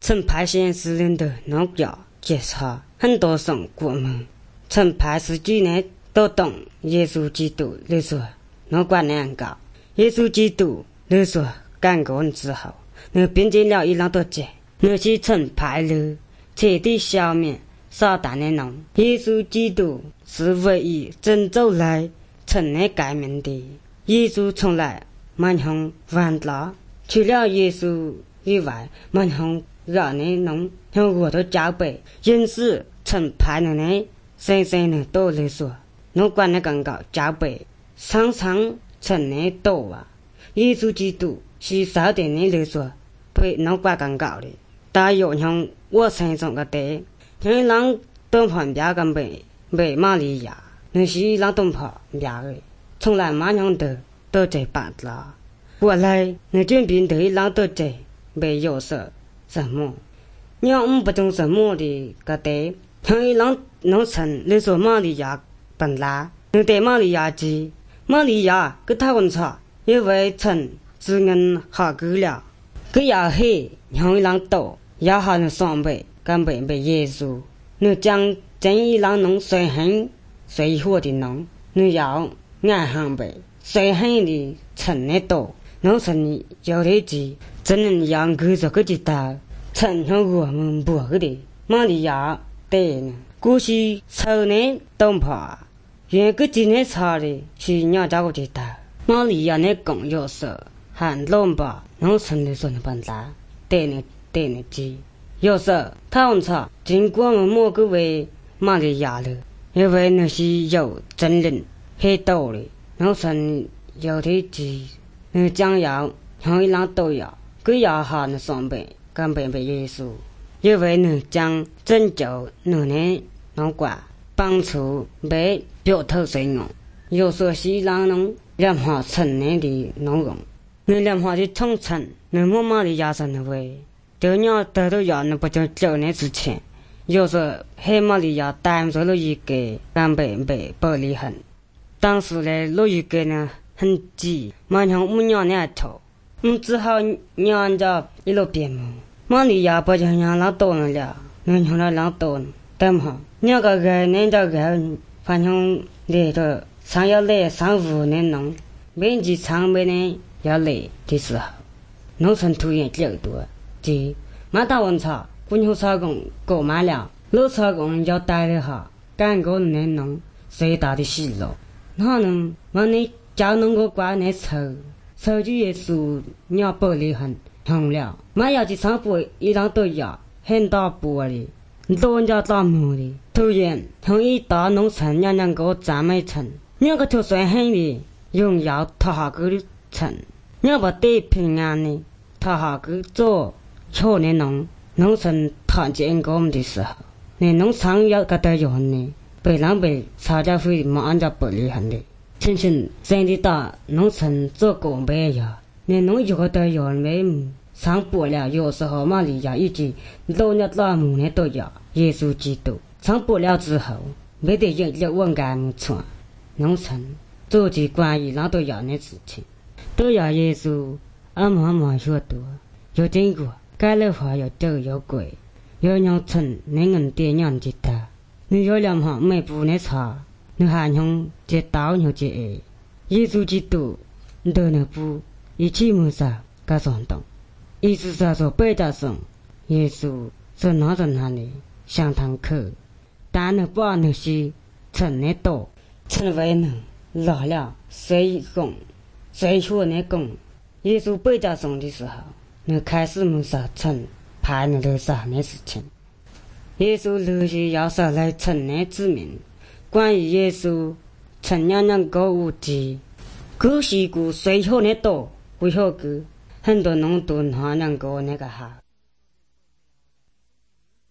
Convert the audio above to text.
陈派县诗人的农表介绍，很多圣国们陈派十几年都懂耶稣基督来说，农观念高，耶稣基督来说干过之后，那并进了一浪多节，那些陈派了彻底消灭撒旦的农。耶稣基督是唯一真走来陈的改名的。耶稣从来没向万了，除了耶稣以外，没向让的农向我的交杯，因此陈派的呢，生生的都来说，农管的更高交杯，常常陈的多啊。耶稣基督是少点的来说，比农管更高的，大约像我身上个地，像一浪东旁边个被玛利亚，那是一浪东旁边的，从来没想都在办了。后来那准备的一浪都在被有色什么，让不懂什么的个地，像一浪农村来说玛利亚本来，那对玛利亚记，玛利亚给他问错，因为陈只恩好够了，给要黑像一浪多，要好的双倍，根本被耶稣，那将真一浪农随很随火的农，那要爱行呗，随很的陈的多。农村有的记，真能让各着个知道，陈像我们不的玛利亚对呢，故事丑呢东怕，原个今天查的是鸟家个知道，玛利亚呢更有色，喊龙吧，农村的说的本来，对呢记，有色他们查，经过我们某个为玛利亚了，因为那是有真人很多的，农村有的记。那将要像一浪都要，各要好那双倍，根本被耶稣，因为那将拯救那呢农管帮助被表头水用，有说是让农两化成年的农用，那两化的冲成，那么玛利亚上的位，都鸟得到要那不就9年之前，有说黑玛利亚带走了一个根本被伯利恒，当时呢录一个呢。很急，马上我娘那头，只好娘着一路边嘛。玛利亚不就娘老多了，娘娘了老多，对嘛？娘个人这个，反正来着，常要来3-5年农，每季长每年要来的时候，农村土地较多，即马达文草，不牛草工购买了，老草工要待的好，干过年农，最大的喜乐，那能往你。叫农个瓜来抽就耶稣鸟伯利恒红了，马要去上步一浪都要很大步的，多人家大木的，突然从一大农村两个赞美城，两个就算很的，荣耀他下个的城，两个对平安的，他下个做错的农村团结我们的时候，那农场要个得用的，被人被吵架会马按照伯利恒的。亲亲真的到农村做工没有，那农有的有没上不了，有时候玛利亚以及老鸟老母呢都要耶稣基督上不了之后，没得人问该没错，农村做起关于那都要的事情，都要耶稣慢学多，有经过改了话要走有贵，有让村那人爹娘知道，你有两行没不那差。你还用这刀用这耶稣基督都能不一起谋杀个传动，意思是说背着上耶稣是哪种哪里相当可，但那不那些成的多，成为呢老了随工随学那工，耶稣背着上的时候，那开始谋杀成派那的啥那事情，耶稣留下要杀来成的子民。关于耶稣曾两个无忌，古时古随后的多，为何个很多农都拿两个那个哈。